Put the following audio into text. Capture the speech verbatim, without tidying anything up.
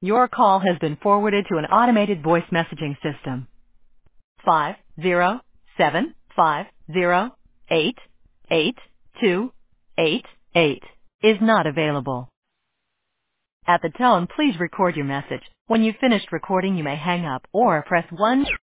Your call has been forwarded to an automated voice messaging system. Five zero seven five zero eight eight two eight eight is not available. At the tone, please record your message. When you've finished recording, you may hang up or press one.